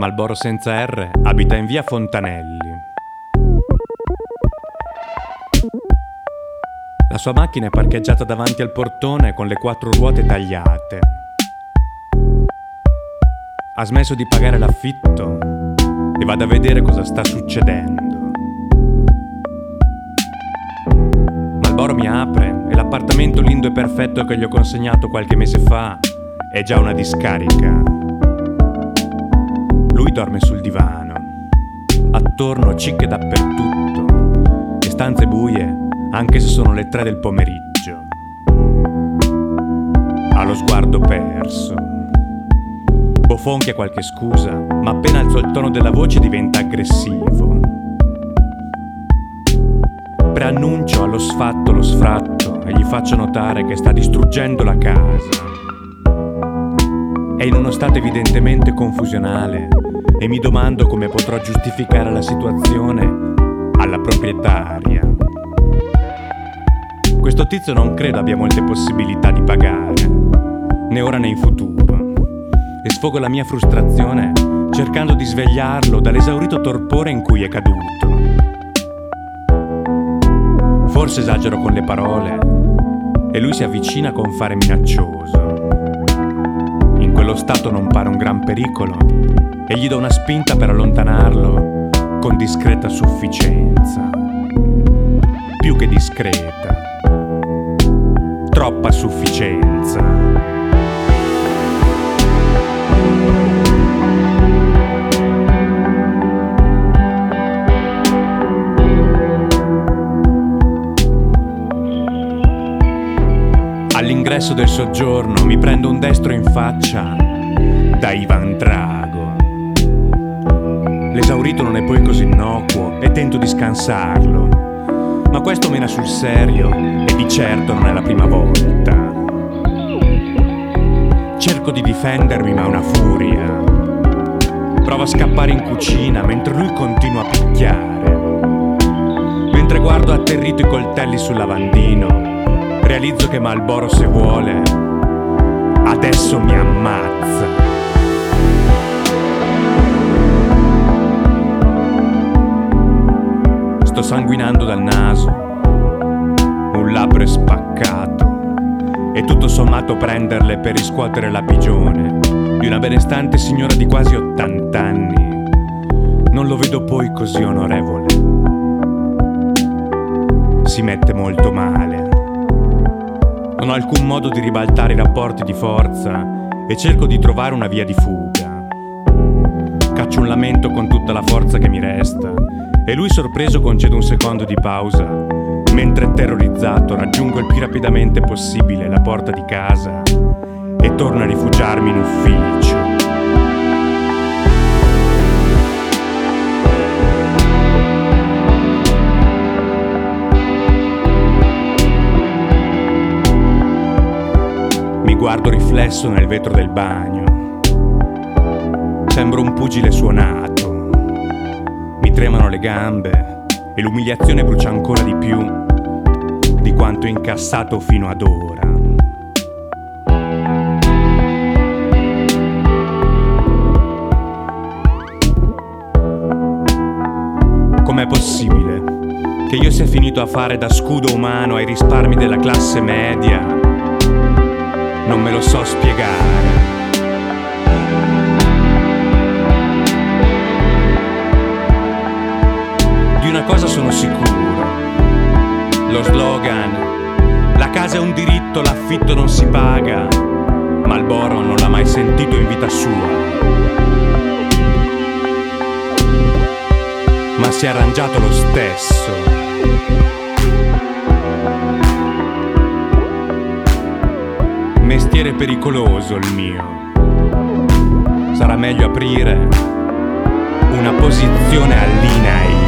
Marlboro senza R abita in via Fontanelli. La sua macchina è parcheggiata davanti al portone con le 4 ruote tagliate. Ha smesso di pagare l'affitto e vado a vedere cosa sta succedendo. Marlboro mi apre e l'appartamento lindo e perfetto che gli ho consegnato qualche mese fa è già una discarica. Lui dorme sul divano, attorno cicche dappertutto e stanze buie anche se sono le 3 del pomeriggio. Ha lo sguardo perso, bofonchia qualche scusa, ma appena alzo il tono della voce diventa aggressivo. Preannuncio allo sfatto lo sfratto e gli faccio notare che sta distruggendo la casa. È in uno stato evidentemente confusionale e mi domando come potrò giustificare la situazione alla proprietaria. Questo tizio non credo abbia molte possibilità di pagare, né ora né in futuro, e sfogo la mia frustrazione cercando di svegliarlo dall'esaurito torpore in cui è caduto. Forse esagero con le parole e lui si avvicina con fare minaccioso. In quello stato non pare un gran pericolo e gli do una spinta per allontanarlo con discreta sufficienza. Più che discreta, troppa sufficienza. All'ingresso del soggiorno mi prendo un destro in faccia da Ivan Drago. L'esaurito non è poi così innocuo e tento di scansarlo, ma questo mena sul serio e di certo non è la prima volta. Cerco di difendermi ma è una furia. Provo a scappare in cucina mentre lui continua a picchiare. Mentre guardo atterrito i coltelli sul lavandino, realizzo che Marlboro, se vuole, adesso mi ammazza. Sto sanguinando dal naso, un labbro è spaccato e tutto sommato prenderle per riscuotere la pigione di una benestante signora di quasi 80 anni non lo vedo poi così onorevole. Si mette molto male. Non ho alcun modo di ribaltare i rapporti di forza e cerco di trovare una via di fuga. Caccio un lamento con tutta la forza che mi resta e lui, sorpreso, concede un secondo di pausa, mentre terrorizzato raggiungo il più rapidamente possibile la porta di casa e torno a rifugiarmi in ufficio. Mi guardo riflesso nel vetro del bagno. Sembro un pugile suonato. Mi tremano le gambe e l'umiliazione brucia ancora di più di quanto incassato fino ad ora. Com'è possibile che io sia finito a fare da scudo umano ai risparmi della classe media? Non me lo so spiegare. Di una cosa sono sicuro: lo slogan "la casa è un diritto, l'affitto non si paga", Marlboro non l'ha mai sentito in vita sua, ma si è arrangiato lo stesso. Mestiere pericoloso il mio. Sarà meglio aprire una posizione all'INAIL.